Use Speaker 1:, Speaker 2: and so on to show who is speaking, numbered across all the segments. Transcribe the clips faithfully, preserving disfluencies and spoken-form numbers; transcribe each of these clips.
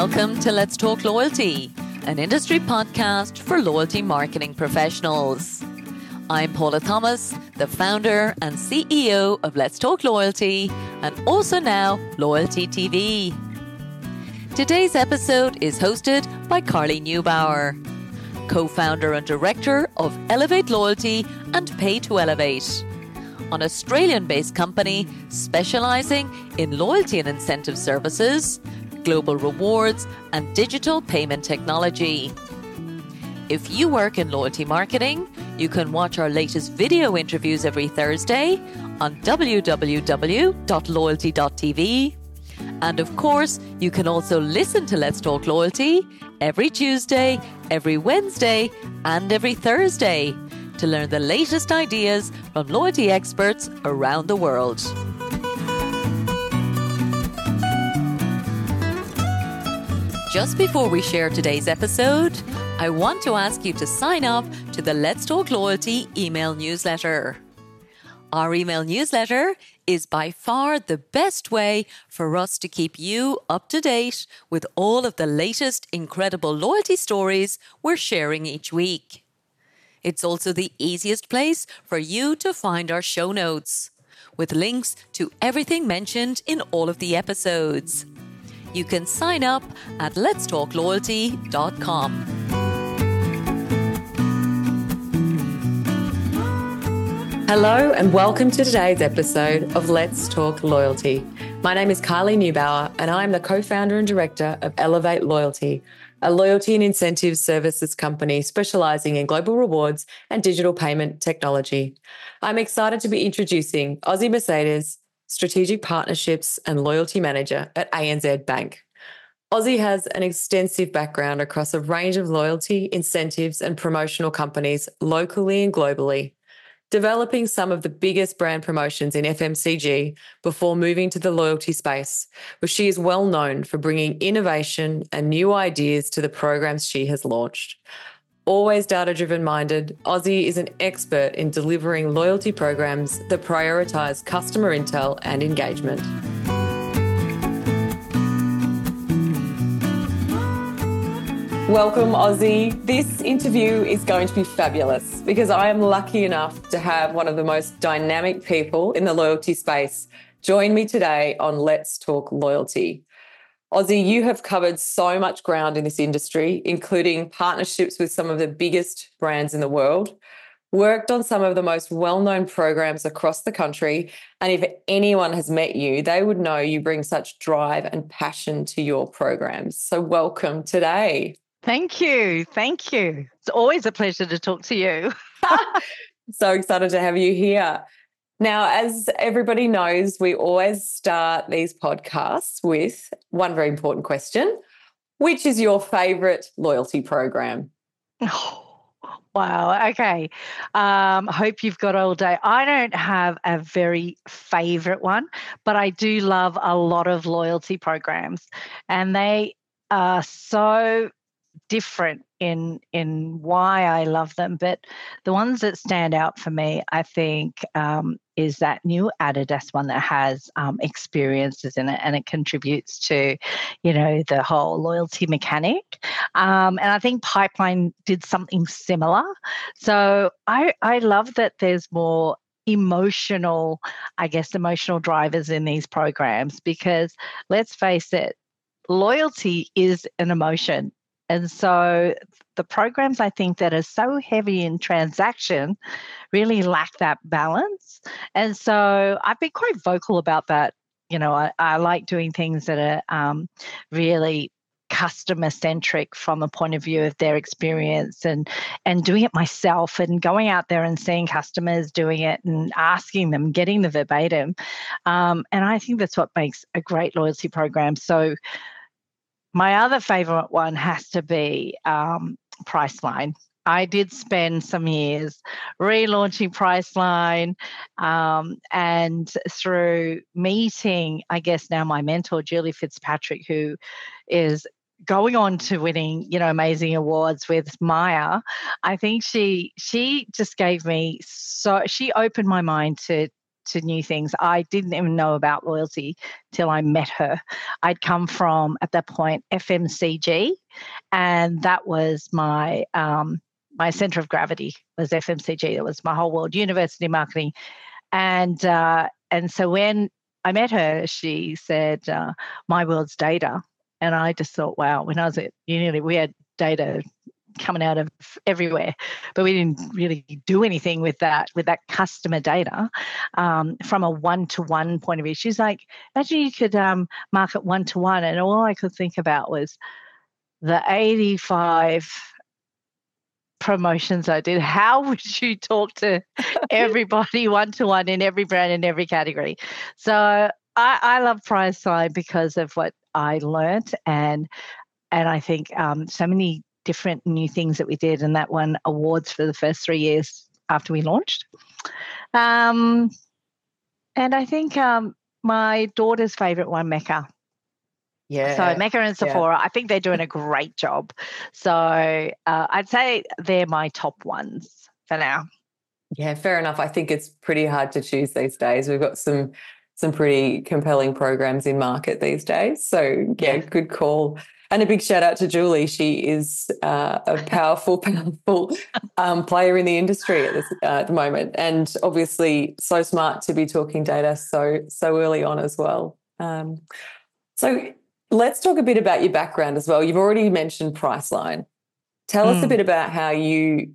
Speaker 1: Welcome to Let's Talk Loyalty, an industry podcast for loyalty marketing professionals. I'm Paula Thomas, the founder and C E O of Let's Talk Loyalty and also now Loyalty T V. Today's episode is hosted by Carly Neubauer, co-founder and director of Elevate Loyalty and Pay to Elevate, an Australian-based company specialising in loyalty and incentive services, global rewards, and digital payment technology. If you work in loyalty marketing, you can watch our latest video interviews every Thursday on w w w dot loyalty dot t v. And of course, you can also listen to Let's Talk Loyalty every Tuesday, every Wednesday, and every Thursday to learn the latest ideas from loyalty experts around the world. Just before we share today's episode, I want to ask you to sign up to the Let's Talk Loyalty email newsletter. Our email newsletter is by far the best way for us to keep you up to date with all of the latest incredible loyalty stories we're sharing each week. It's also the easiest place for you to find our show notes, with links to everything mentioned in all of the episodes. You can sign up at lets talk loyalty dot com. Hello and welcome to today's episode of Let's Talk Loyalty. My name is Carly Neubauer and I'm the co-founder and director of Elevate Loyalty, a loyalty and incentive services company specialising in global rewards and digital payment technology. I'm excited to be introducing Ozzy Mercedes, Strategic Partnerships and Loyalty Manager at A N Z Bank. Ozzy has an extensive background across a range of loyalty, incentives and promotional companies locally and globally, developing some of the biggest brand promotions in F M C G before moving to the loyalty space, where she is well known for bringing innovation and new ideas to the programs she has launched. Always data-driven minded, Ozzy is an expert in delivering loyalty programs that prioritise customer intel and engagement. Welcome, Ozzy. This interview is going to be fabulous because I am lucky enough to have one of the most dynamic people in the loyalty space join me today on Let's Talk Loyalty. Ozzy, you have covered so much ground in this industry, including partnerships with some of the biggest brands in the world, worked on some of the most well-known programs across the country, and if anyone has met you, they would know you bring such drive and passion to your programs. So welcome today.
Speaker 2: Thank you. Thank you. It's always a pleasure to talk to you.
Speaker 1: So excited to have you here. Now, as everybody knows, we always start these podcasts with one very important question. Which is your favourite loyalty program?
Speaker 2: Oh, wow. Okay. Um, hope you've got all day. I don't have a very favourite one, but I do love a lot of loyalty programs, and they are so different in in why I love them. But the ones that stand out for me, I think, um, is that new Adidas one that has um, experiences in it, and it contributes to, you know, the whole loyalty mechanic. Um, and I think Pipeline did something similar. So I I love that there's more emotional, I guess, emotional drivers in these programs, because let's face it, loyalty is an emotion. And so the programs, I think, that are so heavy in transaction really lack that balance. And so I've been quite vocal about that. You know, I, I like doing things that are um, really customer-centric from a point of view of their experience, and and doing it myself, and going out there and seeing customers doing it and asking them, getting the verbatim. Um, and I think that's what makes a great loyalty program. So my other favourite one has to be um, Priceline. I did spend some years relaunching Priceline, um, and through meeting, I guess now my mentor, Julie Fitzpatrick, who is going on to winning, you know, amazing awards with Maya, I think she she just gave me so she opened my mind to to new things. I didn't even know about loyalty till I met her. I'd come from, at that point, F M C G, and that was my um, my center of gravity was F M C G. It was my whole world, university marketing. And uh, and so when I met her, she said, uh, my world's data. And I just thought, wow, when I was at uni, we had data coming out of everywhere, but we didn't really do anything with that, with that customer data um, from a one-to-one point of view. She's like, imagine you could um, market one-to-one. And all I could think about was the eighty-five promotions I did. How would you talk to everybody one-to-one in every brand, in every category? So I, I love Priceline because of what I learnt, and and I think um, so many different new things that we did, and that won awards for the first three years after we launched. Um, and I think um, my daughter's favourite one, Mecca.
Speaker 3: Yeah.
Speaker 2: So Mecca and Sephora, yeah. I think they're doing a great job. So uh, I'd say they're my top ones for now.
Speaker 3: Yeah, fair enough. I think it's pretty hard to choose these days. We've got some some pretty compelling programs in market these days. So yeah, good call. And a big shout out to Julie. She is uh, a powerful, powerful um, player in the industry at, this, uh, at the moment, and obviously so smart to be talking data so so early on as well. Um, so let's talk a bit about your background as well. You've already mentioned Priceline. Tell mm. us a bit about how you,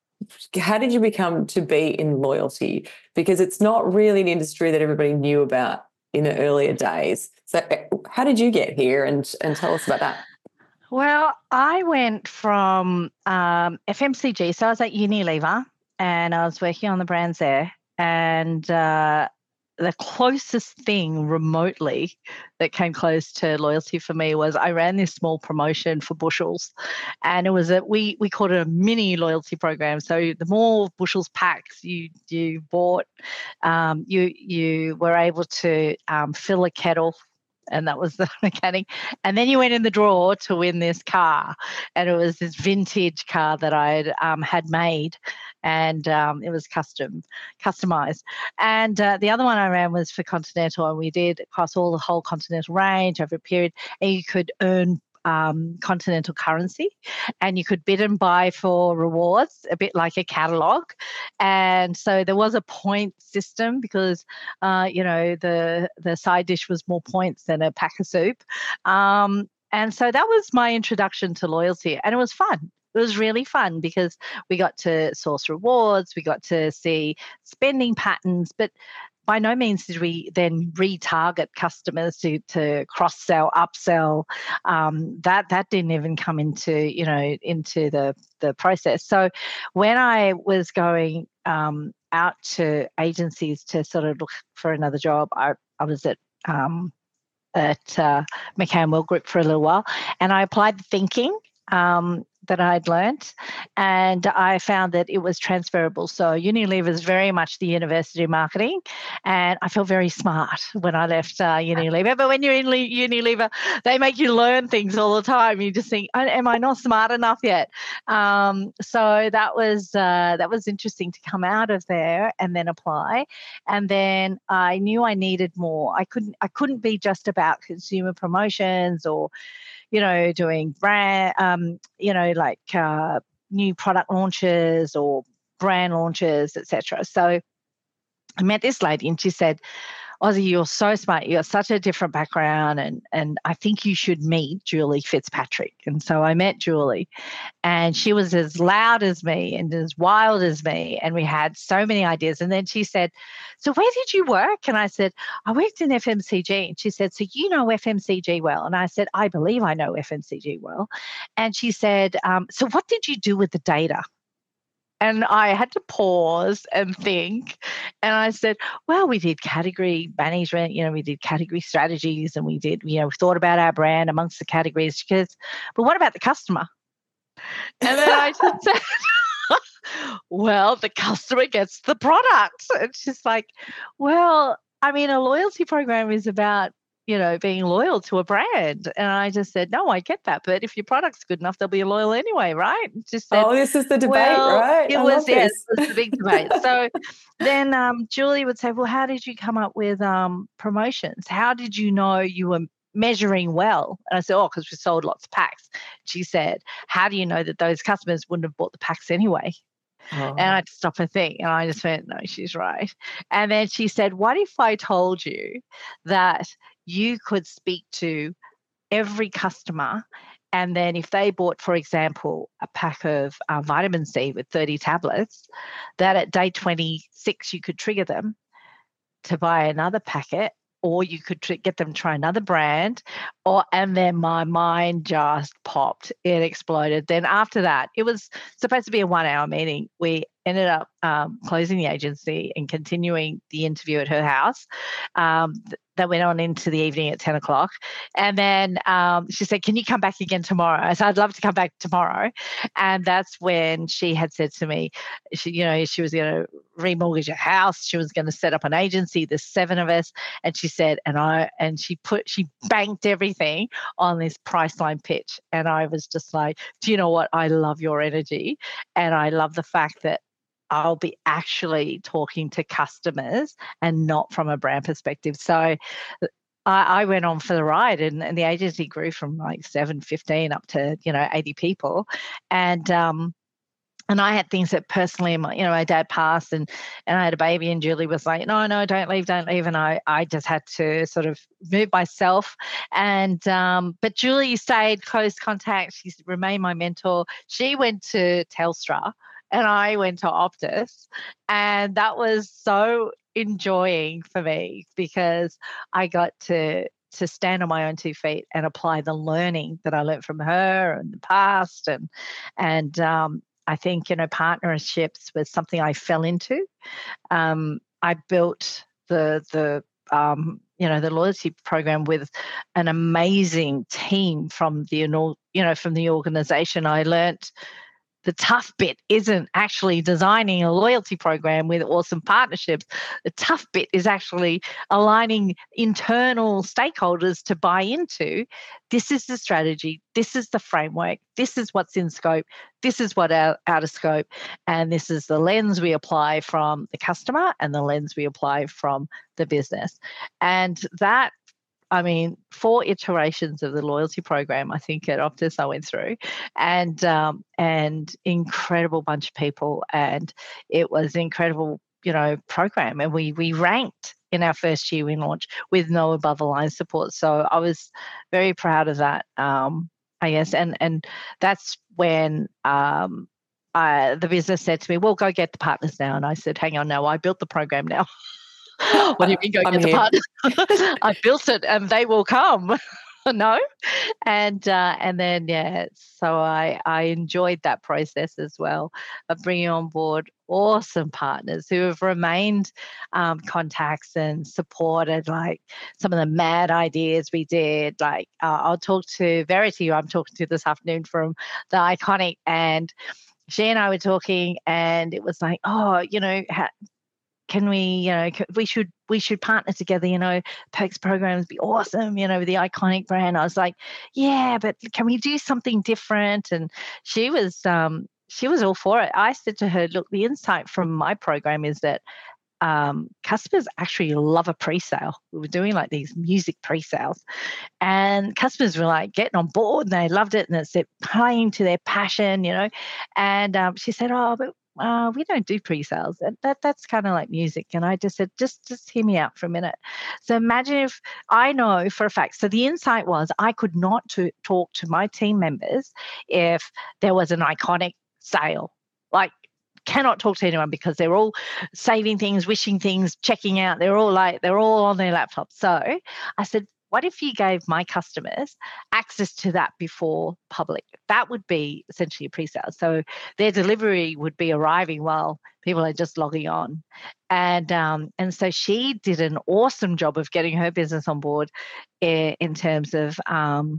Speaker 3: how did you become to be in loyalty? Because it's not really an industry that everybody knew about in the earlier days. So how did you get here, and, and tell us about that?
Speaker 2: Well, I went from um, F M C G. So I was at Unilever and I was working on the brands there. And uh, the closest thing remotely that came close to loyalty for me was I ran this small promotion for bushels, and it was a we we called it a mini loyalty program. So the more bushels packs you you bought, um, you you were able to um, fill a kettle. And that was the mechanic. And then you went in the draw to win this car. And it was this vintage car that I um, had made. And um, it was custom, customized. And uh, the other one I ran was for Continental. And we did across all the whole Continental range over a period. And you could earn Um, Continental currency, and you could bid and buy for rewards, a bit like a catalogue. And so there was a point system because, uh, you know, the the side dish was more points than a pack of soup. Um, and so that was my introduction to loyalty, and it was fun. It was really fun because we got to source rewards, we got to see spending patterns, but by no means did we then retarget customers to, to cross-sell, upsell. Um, that that didn't even come into, you know, into the, the process. So when I was going um, out to agencies to sort of look for another job, I, I was at um, at uh, McCann World Group for a little while, and I applied the thinking um, that I'd learnt, and I found that it was transferable. So Unilever is very much the university of marketing, and I felt very smart when I left uh, Unilever. But when you're in Unilever, they make you learn things all the time. You just think, am I not smart enough yet? Um, so that was uh, that was interesting to come out of there and then apply. And then I knew I needed more. I couldn't I couldn't be just about consumer promotions or, you know, doing brand, um, you know, like uh, new product launches or brand launches, et cetera. So I met this lady and she said, Ozzy, you're so smart. You have such a different background, and and I think you should meet Julie Fitzpatrick. And so I met Julie, and she was as loud as me and as wild as me, and we had so many ideas. And then she said, so where did you work? And I said, I worked in F M C G. And she said, so you know F M C G well? And I said, I believe I know F M C G well. And she said, um, so what did you do with the data? And I had to pause and think. And I said, well, we did category management, you know, we did category strategies, and we did, you know, we thought about our brand amongst the categories. She goes, but what about the customer? And then I just said, well, the customer gets the product. And she's like, well, I mean, a loyalty program is about you know, being loyal to a brand. And I just said, no, I get that. But if your product's good enough, they'll be loyal anyway, right? Just said,
Speaker 3: oh, this is the debate,
Speaker 2: well,
Speaker 3: right?
Speaker 2: it
Speaker 3: I
Speaker 2: was,
Speaker 3: love
Speaker 2: yes,
Speaker 3: this.
Speaker 2: it was the big debate. So then um, Julie would say, well, how did you come up with um, promotions? How did you know you were measuring well? And I said, oh, because we sold lots of packs. She said, how do you know that those customers wouldn't have bought the packs anyway?
Speaker 3: Oh.
Speaker 2: And I had to stop and think. And I just went, no, she's right. And then she said, what if I told you that you could speak to every customer, and then if they bought, for example, a pack of uh, vitamin C with thirty tablets, that at day twenty-six you could trigger them to buy another packet, or you could tr- get them to try another brand, or and then my mind just popped. It exploded. Then after that, it was supposed to be a one-hour meeting. We ended up um, closing the agency and continuing the interview at her house. Um, th- that went on into the evening at ten o'clock. And then um, she said, can you come back again tomorrow? I said, I'd love to come back tomorrow. And that's when she had said to me, she, you know, she was going to remortgage her house. She was going to set up an agency. There's seven of us. And she said, and I, and she put, she banked everything on this Priceline pitch. And I was just like, do you know what? I love your energy. And I love the fact that I'll be actually talking to customers and not from a brand perspective. So I, I went on for the ride, and, and the agency grew from like seven, fifteen up to, you know, eighty people. And, um, and I had things that personally, my, you know, my dad passed and, and I had a baby, and Julie was like, no, no, don't leave, don't leave. And I, I just had to sort of move myself. And, um, but Julie stayed close contact. She's remained my mentor. She went to Telstra and I went to Optus, and that was so enjoying for me because I got to to stand on my own two feet and apply the learning that I learned from her in the past. And and um, I think, you know, partnerships was something I fell into. Um, I built the the um, you know, the loyalty program with an amazing team from the you know from the organization. I learnt the tough bit isn't actually designing a loyalty program with awesome partnerships. The tough bit is actually aligning internal stakeholders to buy into, this is the strategy, this is the framework, this is what's in scope, this is what out, out of scope, and this is the lens we apply from the customer and the lens we apply from the business. And that, I mean, four iterations of the loyalty program, I think at Optus I went through, and um, and incredible bunch of people, and it was an incredible, you know, program. And we we ranked in our first year we launched with no above the line support. So I was very proud of that, um, I guess, and and that's when um, I, the business said to me, "Well, go get the partners now." And I said, "Hang on, no, I built the program now." What do you mean go
Speaker 3: I'm
Speaker 2: get
Speaker 3: here.
Speaker 2: the partners? I built it and they will come. No. And uh, and then, yeah, so I, I enjoyed that process as well of bringing on board awesome partners who have remained um, contacts and supported like some of the mad ideas we did. Like uh, I'll talk to Verity, who I'm talking to this afternoon from The Iconic, and she and I were talking, and it was like, oh, you know, ha- can we, you know, we should we should partner together, you know, perks programs be awesome, you know, with the Iconic brand. I was like, yeah, but can we do something different? And she was um, she was all for it. I said to her, look, the insight from my program is that um, customers actually love a pre-sale. We were doing like these music pre-sales, and customers were like getting on board and they loved it, and it's it playing to their passion, you know. And um, she said, oh, but uh, we don't do pre-sales. That, that that's kind of like music. And I just said, just just hear me out for a minute. So imagine if I know for a fact. So the insight was I could not to talk to my team members if there was an Iconic sale. Like, cannot talk to anyone because they're all saving things, wishing things, checking out. They're all like, they're all on their laptop. So I said, what if you gave my customers access to that before public? That would be essentially a pre-sale. So their delivery would be arriving while people are just logging on. And um, and so she did an awesome job of getting her business on board in, in terms of um,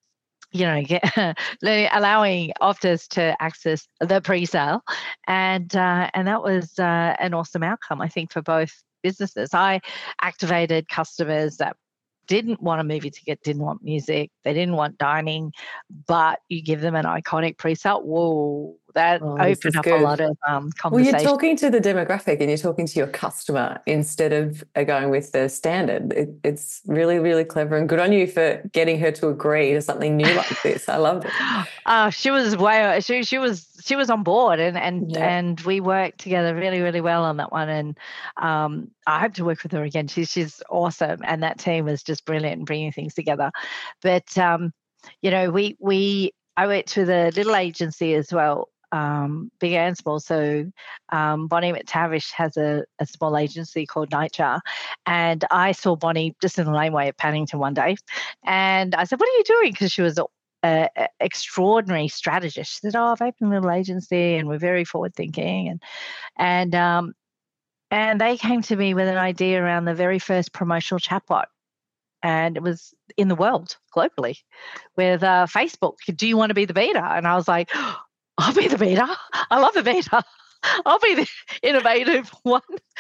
Speaker 2: you know, get, allowing Optus to access the pre-sale, and uh, and that was uh, an awesome outcome, I think, for both businesses. I activated customers that didn't want a movie ticket, didn't want music, they didn't want dining, but you give them an iconic pre-sale. Whoa, that
Speaker 3: Oh, this is
Speaker 2: opened up a
Speaker 3: good.
Speaker 2: lot of um,
Speaker 3: Well, you're
Speaker 2: conversation.
Speaker 3: talking to the demographic and you're talking to your customer instead of uh, going with the standard. It, it's really, really clever, and good on you for getting her to agree to something new like this. I loved it.
Speaker 2: Uh, she was way she she was she was on board, and and
Speaker 3: Yeah.
Speaker 2: and we worked together really, really well on that one. And um, I hope to work with her again. She's she's awesome, and that team was just brilliant in bringing things together. But um, you know, we we I went to the little agency as well. Um, big and small. So um, Bonnie McTavish has a, a small agency called Nightjar, and I saw Bonnie just in the laneway at Paddington one day, and I said, "What are you doing?" Because she was a, a, a extraordinary strategist. She said, "Oh, I've opened a little agency, and we're very forward thinking." And and um, and they came to me with an idea around the very first promotional chatbot. And it was in the world globally with uh, Facebook. Do you want to be the beta? And I was like, oh, I'll be the beta. I love the beta. I'll be the innovative one.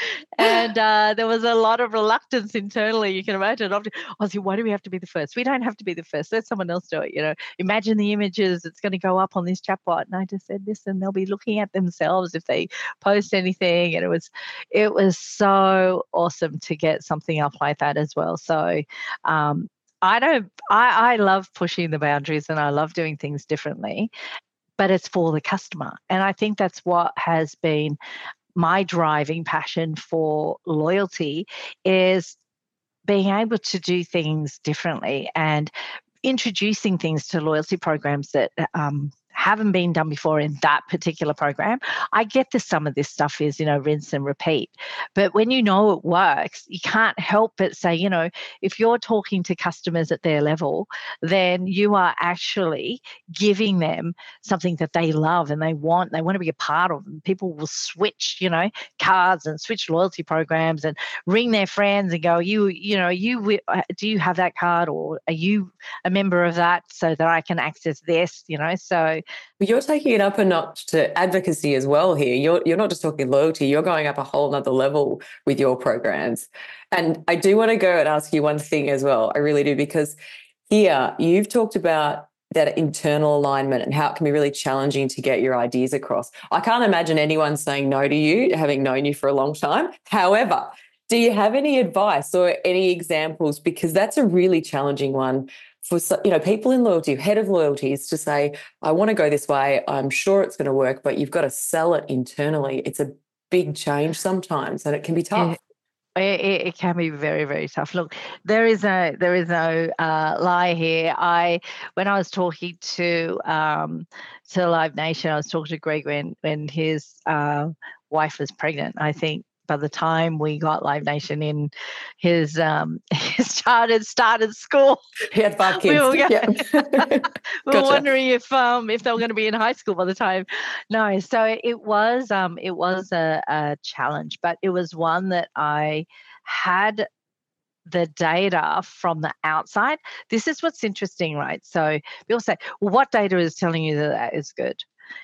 Speaker 2: And uh, there was a lot of reluctance internally. You can imagine. I was like, why do we have to be the first? We don't have to be the first. Let someone else do it. You know, imagine the images it's going to go up on this chatbot. And I just said, listen, they'll be looking at themselves if they post anything. And it was, it was so awesome to get something up like that as well. So, um, I don't, I, I love pushing the boundaries, and I love doing things differently, but it's for the customer. And I think that's what has been my driving passion for loyalty, is being able to do things differently and introducing things to loyalty programs that um, haven't been done before in that particular program. I get that some of this stuff is, you know, rinse and repeat. But when you know it works, you can't help but say, you know, if you're talking to customers at their level, then you are actually giving them something that they love and they want, they want to be a part of. And people will switch, you know, cards and switch loyalty programs and ring their friends and go, you, you know, you, do you have that card, or are you a member of that so that I can access this, you know? So
Speaker 3: you're taking it up a notch to advocacy as well here. You're you're not just talking loyalty, you're going up a whole nother level with your programs. And I do want to go and ask you one thing as well. I really do, because here you've talked about that internal alignment and how it can be really challenging to get your ideas across. I can't imagine anyone saying no to you, having known you for a long time. However, do you have any advice or any examples? Because that's a really challenging one for, you know, people in loyalty, head of loyalty, is to say, I want to go this way, I'm sure it's going to work, but you've got to sell it internally. It's a big change sometimes, and it can be tough.
Speaker 2: It, it, it can be very, very tough. Look, there is no there is no uh, lie here. I when I was talking to um, to Live Nation, I was talking to Greg when when his uh, wife was pregnant. I think by the time we got Live Nation in, his um his child had started school.
Speaker 3: He had five kids.
Speaker 2: We were,
Speaker 3: yeah.
Speaker 2: we were gotcha. wondering if um if they were going to be in high school by the time. No, so it was um it was a, a challenge, but it was one that I had the data from the outside. This is what's interesting, right? So people say, well, what data is telling you that that is good?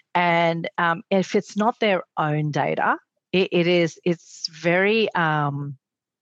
Speaker 2: And um, if it's not their own data, It, it is. It's very. Um,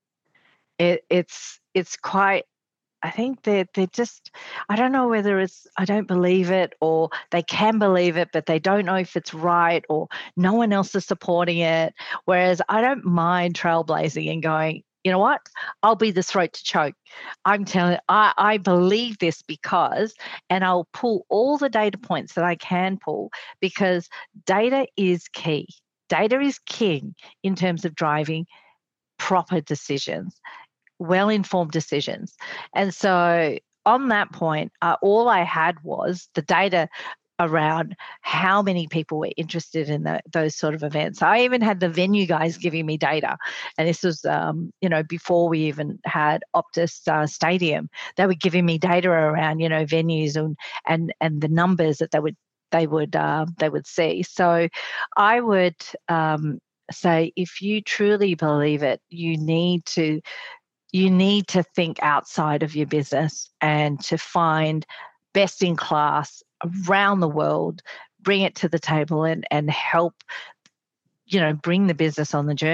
Speaker 2: it, it's. It's quite. I think they're. They're just. I don't know whether it's. I don't believe it, or they can believe it, but they don't know if it's right, or no one else is supporting it. Whereas I don't mind trailblazing and going, you know what? I'll be the throat to choke. I'm telling. I I believe this because, and I'll pull all the data points that I can pull, because data is key. Data is king in terms of driving proper decisions, well-informed decisions. And so on that point, uh, all I had was the data around how many people were interested in the, those sort of events. I even had the venue guys giving me data. And this was, um, you know, before we even had Optus uh, Stadium. They were giving me data around, you know, venues and and and the numbers that they would they would uh, they would see. So I would um, say, if you truly believe it, you need to you need to think outside of your business and to find best in class around the world, bring it to the table and and help, you know, bring the business on the journey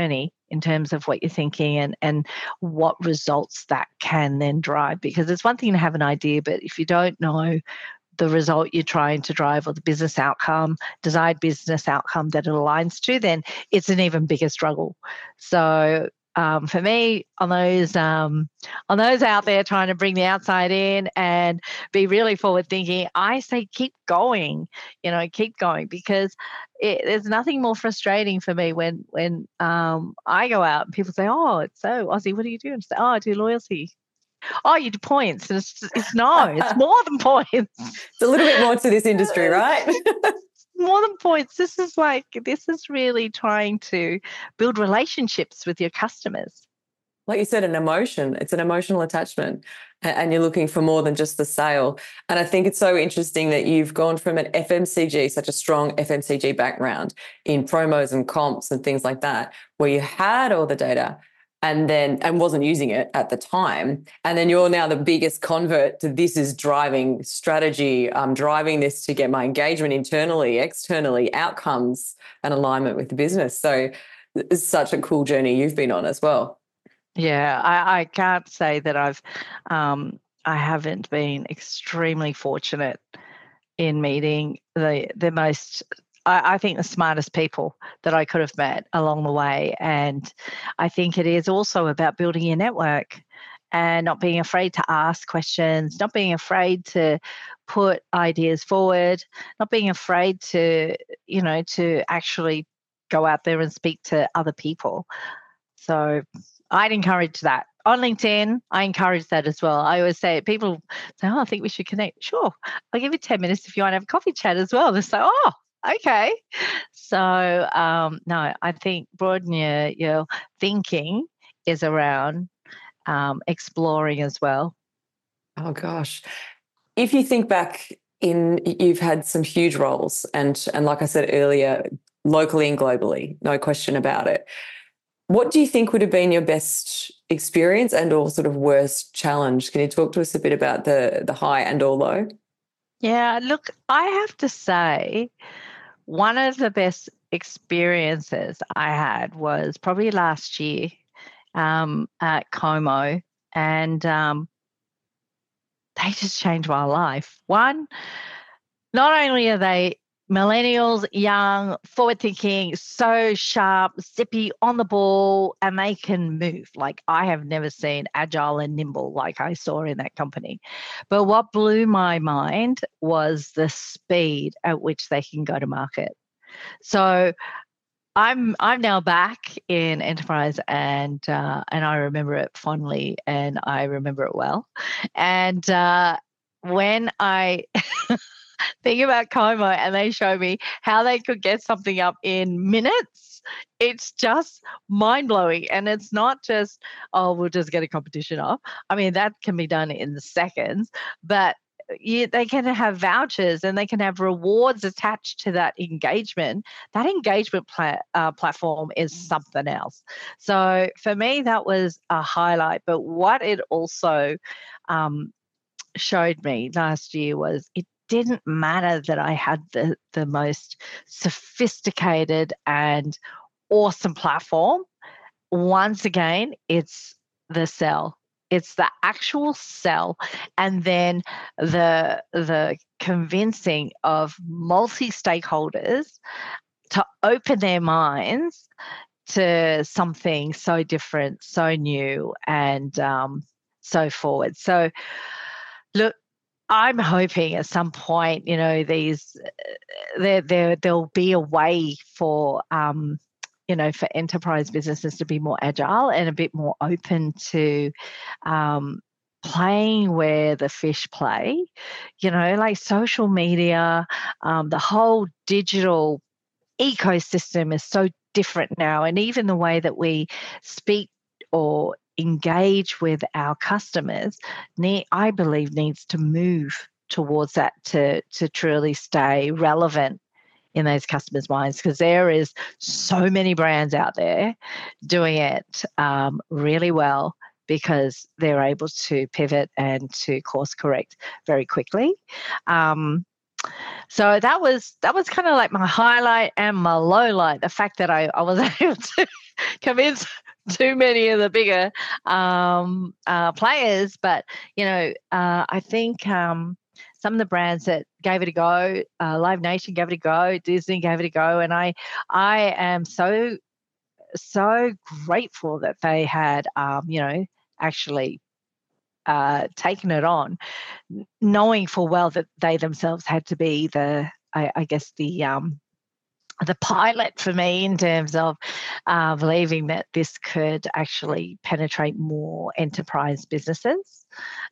Speaker 2: in terms of what you're thinking and, and what results that can then drive. Because it's one thing to have an idea, but if you don't know the result you're trying to drive or the business outcome, desired business outcome that it aligns to, then it's an even bigger struggle. So um, for me, on those um, on those out there trying to bring the outside in and be really forward thinking, I say keep going, you know, keep going, because it, there's nothing more frustrating for me when when um, I go out and people say, oh, it's so Aussie, what do you do? And I say, oh, I do loyalty. Oh, you do points. And it's, it's no, it's more than points.
Speaker 3: It's a little bit more to this industry, right?
Speaker 2: More than points. This is like, this is really trying to build relationships with your customers.
Speaker 3: Like you said, an emotion. It's an emotional attachment, and you're looking for more than just the sale. And I think it's so interesting that you've gone from an F M C G, such a strong F M C G background in promos and comps and things like that, where you had all the data and then and wasn't using it at the time. And then you're now the biggest convert to this is driving strategy. I'm driving this to get my engagement internally, externally, outcomes and alignment with the business. So it's such a cool journey you've been on as well.
Speaker 2: Yeah, I, I can't say that I've, um, I haven't been extremely fortunate in meeting the the most, I, I think the smartest people that I could have met along the way. And I think it is also about building your network and not being afraid to ask questions, not being afraid to put ideas forward, not being afraid to, you know, to actually go out there and speak to other people. So I'd encourage that. On LinkedIn, I encourage that as well. I always say, people say, oh, I think we should connect. Sure, I'll give you ten minutes if you want to have a coffee chat as well. They say, oh, okay. So, um, no, I think broaden your, your thinking is around um, exploring as well.
Speaker 3: Oh, gosh. If you think back in, you've had some huge roles and, and like I said earlier, locally and globally, no question about it. What do you think would have been your best experience and or sort of worst challenge? Can you talk to us a bit about the, the high and or low?
Speaker 2: Yeah, look, I have to say one of the best experiences I had was probably last year um, at Como, and um, they just changed my life. One, not only are they millennials, young, forward-thinking, so sharp, zippy, on the ball, and they can move. Like I have never seen agile and nimble like I saw in that company. But what blew my mind was the speed at which they can go to market. So I'm I'm now back in enterprise, and uh, and I remember it fondly, and I remember it well. And uh, when I think about Como and they show me how they could get something up in minutes, it's just mind-blowing. And it's not just, oh, we'll just get a competition up. I mean, that can be done in seconds, but you, they can have vouchers and they can have rewards attached to that engagement. That engagement pla- uh, platform is something else. So for me, that was a highlight. But what it also um, showed me last year was it didn't matter that I had the, the most sophisticated and awesome platform. Once again, it's the sell. It's the actual sell, and then the the convincing of multi-stakeholders to open their minds to something so different, so new, and um, so forward. So, look, I'm hoping at some point, you know, these there there there'll be a way for um, you know, for enterprise businesses to be more agile and a bit more open to um, playing where the fish play. You know, like social media, um, the whole digital ecosystem is so different now, and even the way that we speak or engage with our customers, I believe needs to move towards that to, to truly stay relevant in those customers' minds, because there is so many brands out there doing it um, really well because they're able to pivot and to course correct very quickly. Um, So that was that was kind of like my highlight and my low light. The fact that I, I was able to convince too many of the bigger um, uh, players. But, you know, uh, I think um, some of the brands that gave it a go, uh, Live Nation gave it a go, Disney gave it a go. And I, I am so, so grateful that they had, um, you know, actually uh, taken it on, knowing full well that they themselves had to be the, I, I guess, the um, the pilot for me in terms of uh, believing that this could actually penetrate more enterprise businesses.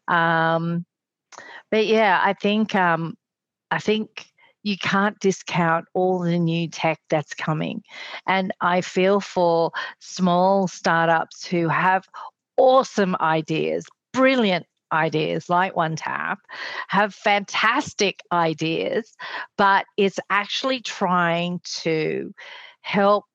Speaker 2: Um, but yeah, I think um, I think you can't discount all the new tech that's coming, and I feel for small startups who have awesome ideas, brilliant ideas like OneTap, have fantastic ideas, but it's actually trying to help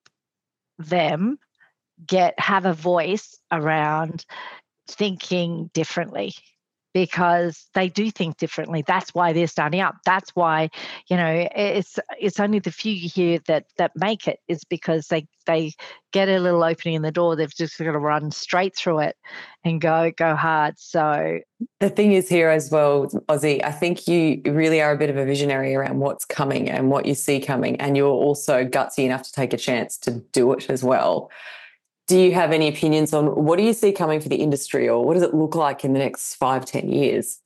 Speaker 2: them get have a voice around thinking differently, because they do think differently. That's why they're starting up. That's why, you know, it's it's only the few here that that make it, is because they they get a little opening in the door. They've just got to run straight through it and go go hard. So
Speaker 3: the thing is here as well, Ozzy, I think you really are a bit of a visionary around what's coming and what you see coming, and you're also gutsy enough to take a chance to do it as well. Do you have any opinions on what do you see coming for the industry, or what does it look like in the next five, ten years?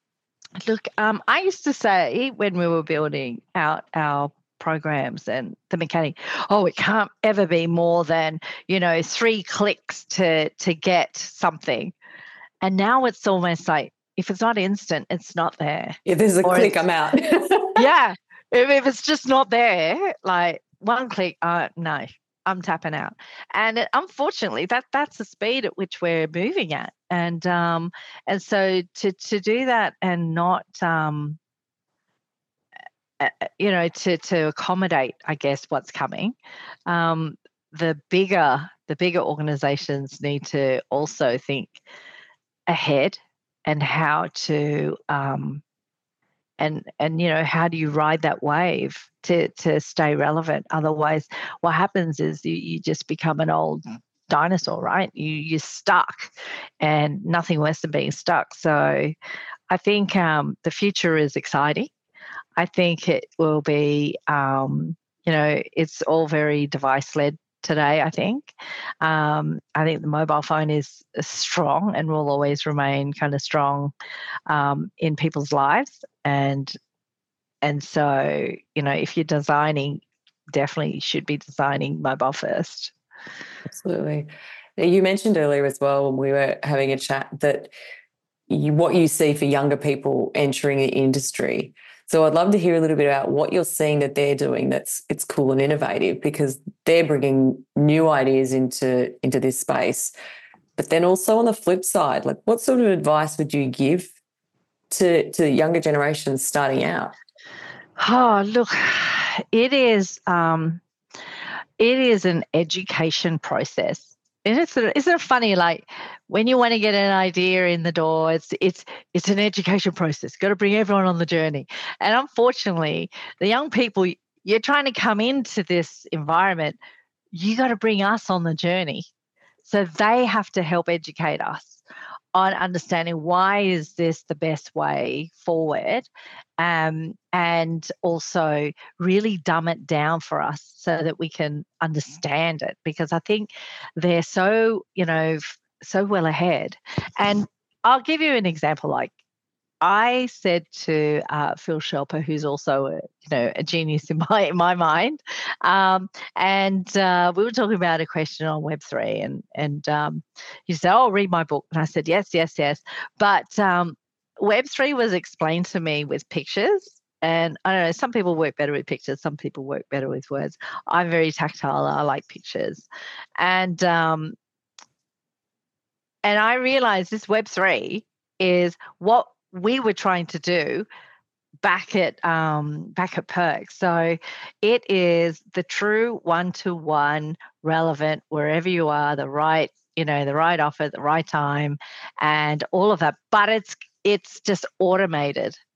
Speaker 2: Look, um, I used to say when we were building out our programs and the mechanic, oh, it can't ever be more than, you know, three clicks to to get something. And now it's almost like, if it's not instant, it's not there.
Speaker 3: If there's a
Speaker 2: Or
Speaker 3: click, I'm out.
Speaker 2: yeah. If, if it's just not there, like one click, uh, no, I'm tapping out. And it, unfortunately, that that's the speed at which we're moving at. And um, and so to to do that and not um, uh, you know, to to accommodate, I guess, what's coming, um, the bigger the bigger organizations need to also think ahead, and how to um, and and you know, how do you ride that wave to to stay relevant? Otherwise, what happens is you, you just become an old dinosaur, right? You you're stuck, and nothing worse than being stuck. So I think um, the future is exciting. I think it will be, um, you know, it's all very device led today, I think. Um, I think the mobile phone is strong and will always remain kind of strong um, in people's lives. And and so, you know, if you're designing, definitely you should be designing mobile first.
Speaker 3: Absolutely. You mentioned earlier as well when we were having a chat that you, what you see for younger people entering the industry. So I'd love to hear a little bit about what you're seeing that they're doing that's it's cool and innovative, because they're bringing new ideas into, into this space. But then also on the flip side, like what sort of advice would you give to, to the younger generations starting out?
Speaker 2: Oh, look, it is um, it is an education process. And it's isn't it funny? Like when you want to get an idea in the door, it's it's it's an education process. Got to bring everyone on the journey. And unfortunately, the young people, you're trying to come into this environment, you got to bring us on the journey. So they have to help educate us on understanding why is this the best way forward, um, and also really dumb it down for us so that we can understand it, because I think they're so, you know, so well ahead. And I'll give you an example. Like I said to uh, Phil Shelper, who's also a, you know, a genius in my in my mind, um, and uh, we were talking about a question on Web three, and and um, he said, "Oh, read my book," and I said, "Yes, yes, yes." But um, Web three was explained to me with pictures, and I don't know. Some people work better with pictures. Some people work better with words. I'm very tactile. I like pictures, and um, and I realized this Web three is what we were trying to do back at um, back at Perks. So it is the true one-to-one relevant wherever you are, the right, you know, the right offer at the right time and all of that. But it's it's just automated.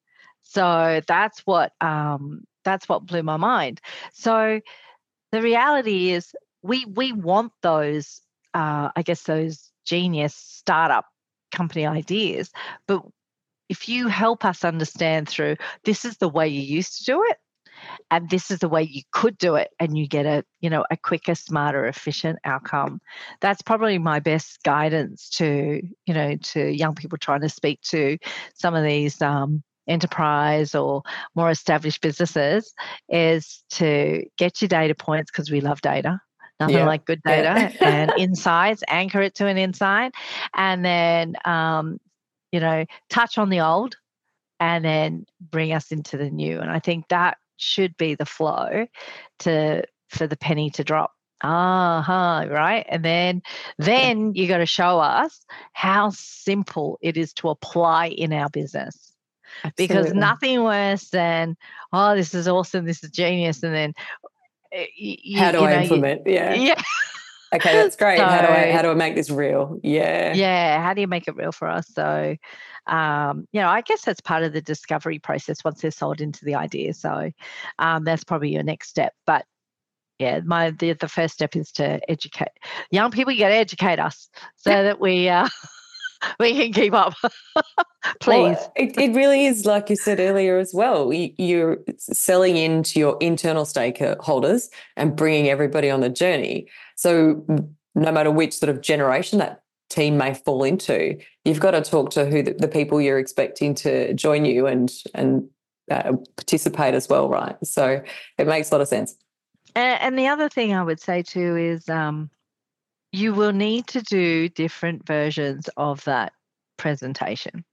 Speaker 2: So that's what um, that's what blew my mind. So the reality is we we want those, uh, I guess, those genius startup company ideas, but if you help us understand through this is the way you used to do it, and this is the way you could do it, and you get a you know a quicker, smarter, efficient outcome. That's probably my best guidance to you know to young people trying to speak to some of these um, enterprise or more established businesses, is to get your data points, because we love data. Nothing
Speaker 3: Yeah.
Speaker 2: like good data
Speaker 3: Yeah.
Speaker 2: and insights. Anchor it to an insight, and then um, you know touch on the old, and then bring us into the new. And I think that should be the flow to for the penny to drop. Uh-huh, right? And then then you got to show us how simple it is to apply in our business. Because
Speaker 3: Absolutely.
Speaker 2: nothing worse than, oh, this is awesome, this is genius, and then you,
Speaker 3: How do
Speaker 2: you
Speaker 3: I
Speaker 2: know,
Speaker 3: implement?
Speaker 2: You,
Speaker 3: yeah.
Speaker 2: yeah.
Speaker 3: Okay, that's great.
Speaker 2: So,
Speaker 3: how do I how do I make this real? Yeah.
Speaker 2: Yeah, how do you make it real for us? So, um, you know, I guess that's part of the discovery process once they're sold into the idea. So, um, that's probably your next step. But yeah, my the, the first step is to educate young people. You got to educate us so that we uh, we can keep up. Please.
Speaker 3: Well, it, it really is, like you said earlier as well. You, you're selling into your internal stakeholders and bringing everybody on the journey. So no matter which sort of generation that team may fall into, you've got to talk to who the, the people you're expecting to join you and and uh, participate as well, right? So it makes a lot of sense.
Speaker 2: And, and the other thing I would say too is um, you will need to do different versions of that presentation.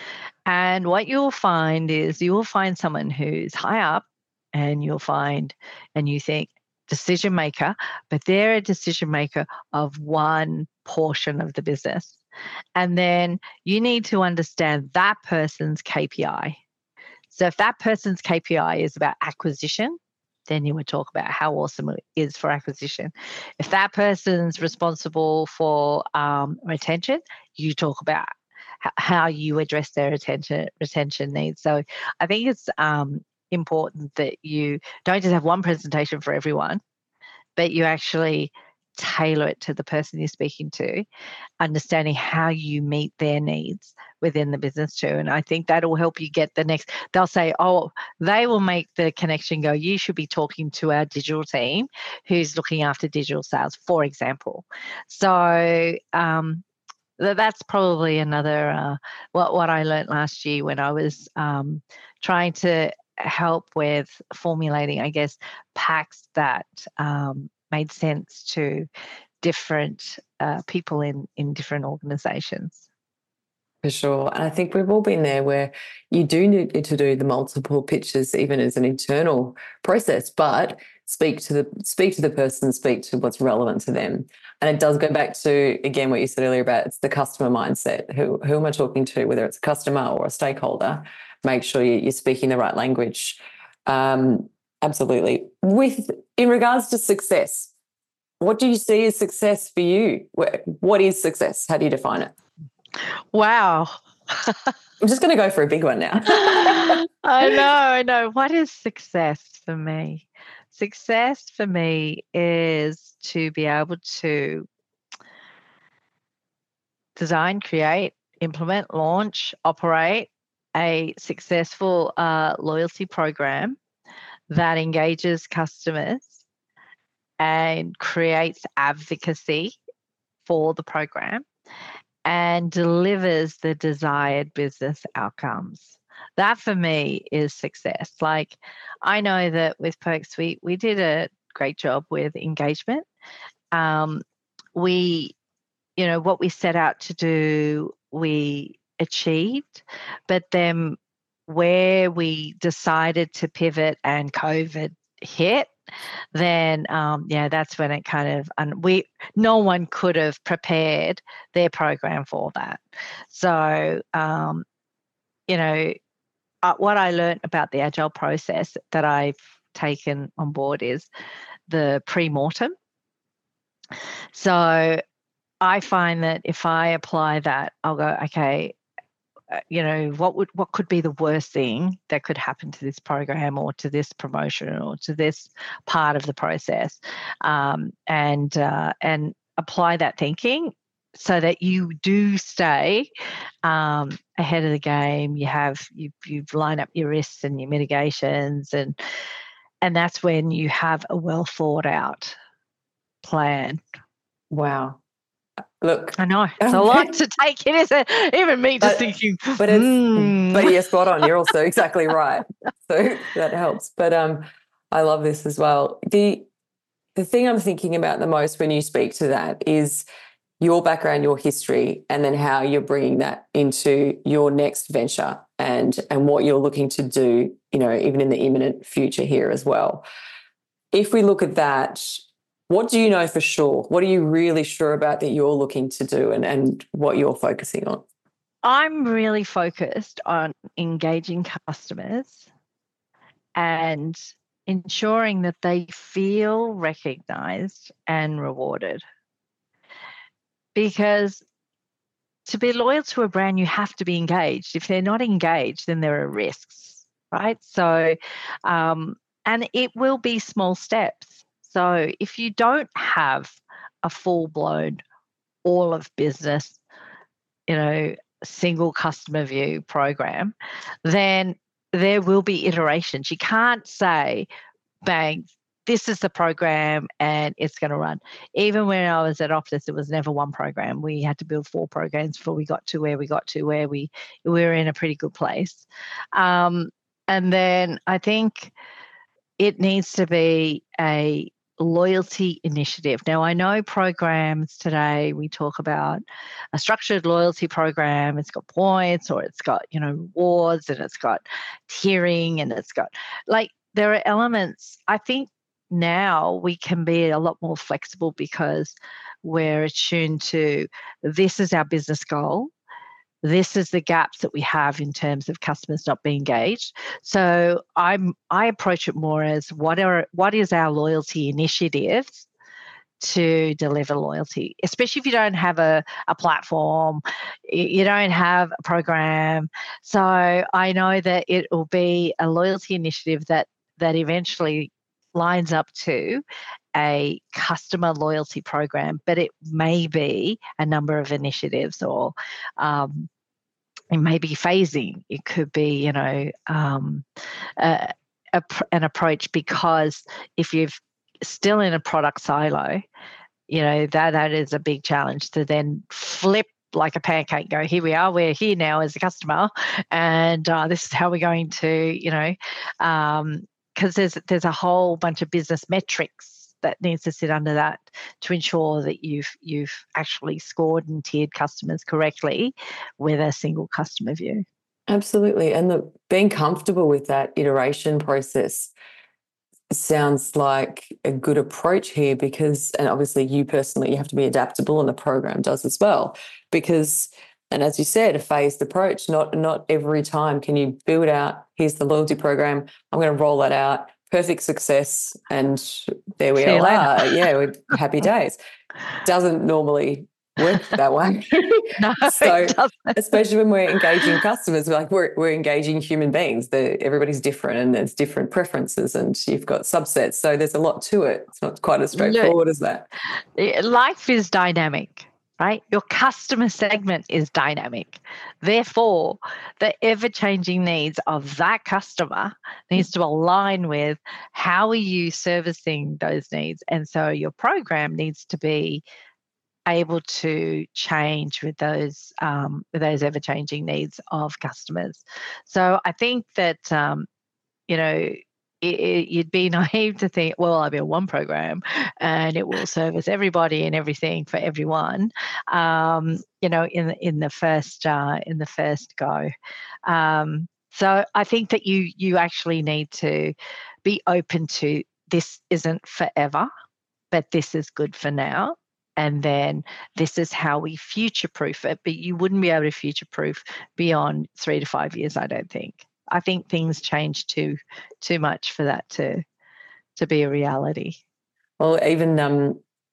Speaker 2: And what you'll find is you will find someone who's high up, and you'll find, and you think, decision maker, but they're a decision maker of one portion of the business. And then you need to understand that person's K P I. So if that person's K P I is about acquisition, then you would talk about how awesome it is for acquisition. If that person's responsible for um, retention, you talk about how you address their retention retention needs. So I think it's um, important that you don't just have one presentation for everyone, but you actually tailor it to the person you're speaking to, understanding how you meet their needs within the business too. And I think that'll help you get the next, they'll say, oh, they will make the connection go, you should be talking to our digital team who's looking after digital sales, for example. So um, that's probably another uh, what what I learned last year when I was um, trying to help with formulating, I guess, packs that um, made sense to different uh, people in in different organizations.
Speaker 3: For sure. And I think we've all been there where you do need to do the multiple pitches even as an internal process, but speak to the speak to the person, speak to what's relevant to them. And it does go back to, again, what you said earlier about it's the customer mindset. Who, who am I talking to, whether it's a customer or a stakeholder? Make sure you're speaking the right language. Um, absolutely. With in regards to success, what do you see as success for you? What is success? How do you define it?
Speaker 2: Wow.
Speaker 3: I'm just going to go for a big one now.
Speaker 2: I know, I know. What is success for me? Success for me is to be able to design, create, implement, launch, operate a successful uh, loyalty program that engages customers and creates advocacy for the program and delivers the desired business outcomes. That for me is success. Like, I know that with Perk Suite, we did a great job with engagement. Um, we, you know, what we set out to do, we achieved, but then where we decided to pivot and COVID hit, then um, yeah, that's when it kind of, and we, no one could have prepared their program for that. So, um, you know, uh, what I learned about the agile process that I've taken on board is the pre-mortem. So I find that if I apply that, I'll go, okay, you know, what would what could be the worst thing that could happen to this program or to this promotion or to this part of the process, um, and uh, and apply that thinking so that you do stay um, ahead of the game. You have you you've lined up your risks and your mitigations, and and that's when you have a well thought out plan.
Speaker 3: Wow. Look,
Speaker 2: I know it's a lot to take in, isn't it? Even me just
Speaker 3: but,
Speaker 2: thinking,
Speaker 3: but it's
Speaker 2: mm.
Speaker 3: but you're spot on. You're also exactly right. So that helps. But um, I love this as well. The the thing I'm thinking about the most when you speak to that is your background, your history, and then how you're bringing that into your next venture and and what you're looking to do. You know, even in the imminent future here as well. If we look at that, what do you know for sure? What are you really sure about that you're looking to do and, and what you're focusing on?
Speaker 2: I'm really focused on engaging customers and ensuring that they feel recognized and rewarded. Because to be loyal to a brand, you have to be engaged. If they're not engaged, then there are risks, right? So, um, and it will be small steps. So if you don't have a full-blown, all of business, you know, single customer view program, then there will be iterations. You can't say, bang, this is the program and it's going to run. Even when I was at Optus, it was never one program. We had to build four programs before we got to where we got to, where we, we were in a pretty good place. Um, and then I think it needs to be a loyalty initiative. Now, I know programs today, we talk about a structured loyalty program. It's got points or it's got, you know, rewards and it's got tiering and it's got, like, there are elements. I think now we can be a lot more flexible because we're attuned to this is our business goal. This is the gaps that we have in terms of customers not being engaged. So I'm I approach it more as what are what is our loyalty initiatives to deliver loyalty, especially if you don't have a, a platform, you don't have a program. So I know that it will be a loyalty initiative that that eventually lines up to a customer loyalty program, but it may be a number of initiatives or um, it may be phasing. It could be, you know, um, a, a, an approach, because if you're still in a product silo, you know, that that is a big challenge to then flip like a pancake, go, here we are, we're here now as a customer, and uh, this is how we're going to, you know, um, because there's there's a whole bunch of business metrics that needs to sit under that to ensure that you've you've actually scored and tiered customers correctly with a single customer view.
Speaker 3: Absolutely. And the, being comfortable with that iteration process sounds like a good approach here, because, and obviously you personally, you have to be adaptable, and the program does as well, because, and as you said, a phased approach, not not every time can you build out, here's the loyalty program, I'm going to roll that out, perfect success, and there we
Speaker 2: See
Speaker 3: all are. Yeah, we're happy days. Doesn't normally work that way.
Speaker 2: No,
Speaker 3: so
Speaker 2: it doesn't.
Speaker 3: especially when we're engaging customers, we're like we're we're engaging human beings. The, everybody's different and there's different preferences and you've got subsets. So there's a lot to it. It's not quite as straightforward
Speaker 2: Look,
Speaker 3: as that.
Speaker 2: life is dynamic, right? Your customer segment is dynamic. Therefore, the ever-changing needs of that customer needs to align with how are you servicing those needs. And so your program needs to be able to change with those um, with those ever-changing needs of customers. So I think that um, you know, it, it, you'd be naive to think, well, I'll build one program and it will service everybody and everything for everyone. Um, you know, in the, in the first uh, in the first go. Um, so I think that you you actually need to be open to, this isn't forever, but this is good for now. And then this is how we future-proof it. But you wouldn't be able to future-proof beyond three to five years, I don't think. I think things change too too much for that to to be a reality.
Speaker 3: Well, even um,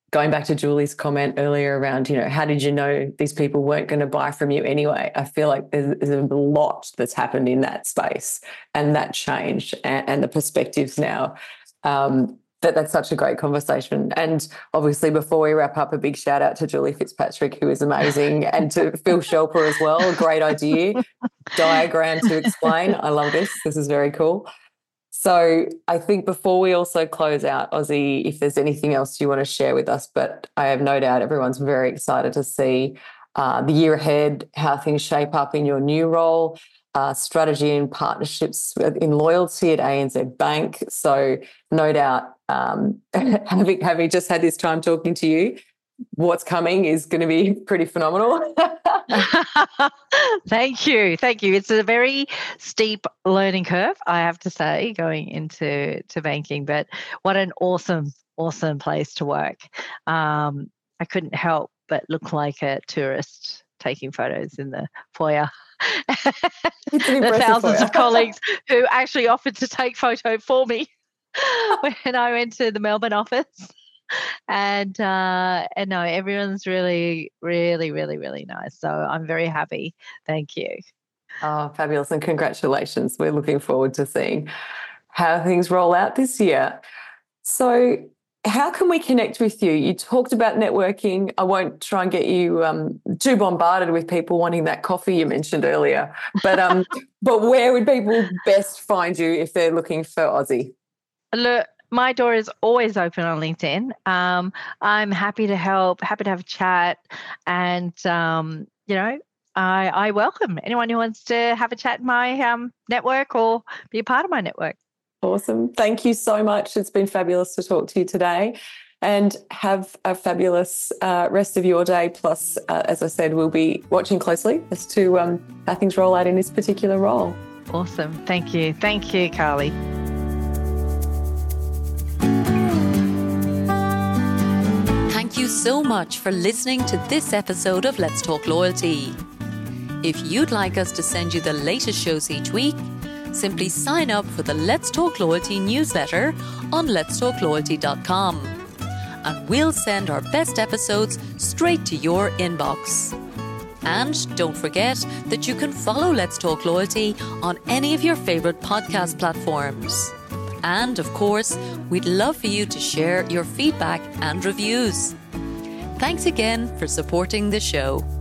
Speaker 3: going back to Julie's comment earlier around, you know, how did you know these people weren't going to buy from you anyway? I feel like there's, there's a lot that's happened in that space and that changed and, and the perspectives now. Um, that that's such a great conversation. And obviously, before we wrap up, a big shout out to Julie Fitzpatrick, who is amazing, and to Phil Shelper as well. Great idea. Diagram to explain. I love this. This is very cool. So I think before we also close out, Ozzy, if there's anything else you want to share with us, but I have no doubt everyone's very excited to see uh, the year ahead, how things shape up in your new role, uh, strategy and partnerships in loyalty at A N Z Bank. So no doubt, um, having, having just had this time talking to you, what's coming is going to be pretty phenomenal.
Speaker 2: Thank you. Thank you. It's a very steep learning curve, I have to say, going into to banking, but what an awesome, awesome place to work. Um, I couldn't help but look like a tourist taking photos in the foyer. The thousands foyer. of colleagues who actually offered to take photo for me when I went to the Melbourne office. And uh, and no, everyone's really, really, really, really nice. So I'm very happy. Thank you.
Speaker 3: Oh, fabulous. And congratulations. We're looking forward to seeing how things roll out this year. So how can we connect with you? You talked about networking. I won't try and get you um, too bombarded with people wanting that coffee you mentioned earlier. But um, but where would people best find you if they're looking for Ozzy?
Speaker 2: Look, my door is always open on LinkedIn. Um, I'm happy to help, happy to have a chat. And, um, you know, I, I welcome anyone who wants to have a chat in my um, network or be a part of my network.
Speaker 3: Awesome. Thank you so much. It's been fabulous to talk to you today, and have a fabulous uh, rest of your day. Plus, uh, as I said, we'll be watching closely as to um, how things roll out in this particular role.
Speaker 2: Awesome. Thank you. Thank you, Carly.
Speaker 1: Thank you so much for listening to this episode of Let's Talk Loyalty. If you'd like us to send you the latest shows each week, simply sign up for the Let's Talk Loyalty newsletter on lets talk loyalty dot com, and we'll send our best episodes straight to your inbox. And don't forget that you can follow Let's Talk Loyalty on any of your favourite podcast platforms. And of course, we'd love for you to share your feedback and reviews. Thanks again for supporting the show.